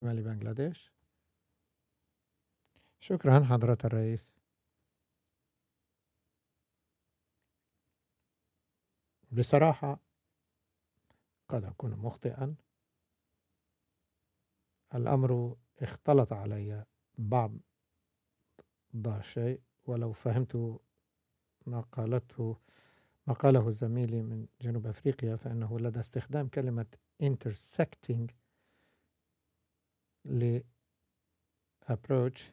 شمال بنغلاديش. شكرا حضرة الرئيس. بصراحة قد أكون مخطئا، الأمر اختلط علي بعض الشيء، ولو فهمت ما ما قاله زميلي من جنوب أفريقيا فإنه لدى استخدام كلمة intersecting ل approach،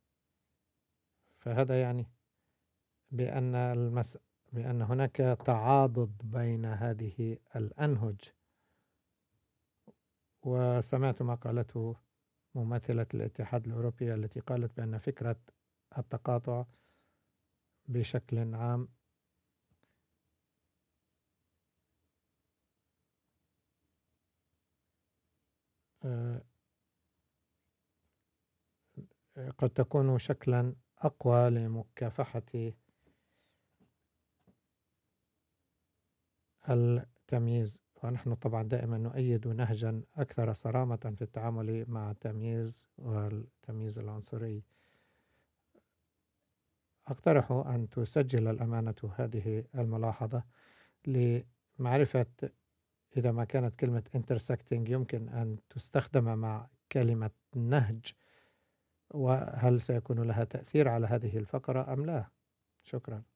فهذا يعني بأن هناك تعاضد بين هذه الأنهج. وسمعت ما قالته ممثلة الاتحاد الأوروبي التي قالت بأن فكرة التقاطع بشكل عام قد تكون شكلا أقوى لمكافحة التمييز، ونحن طبعا دائما نؤيد نهجا أكثر صرامة في التعامل مع التمييز والتمييز العنصري. أقترح أن تسجل الأمانة هذه الملاحظة لمعرفة إذا ما كانت كلمة intersecting يمكن أن تستخدم مع كلمة نهج، وهل سيكون لها تأثير على هذه الفقرة أم لا؟ شكرا.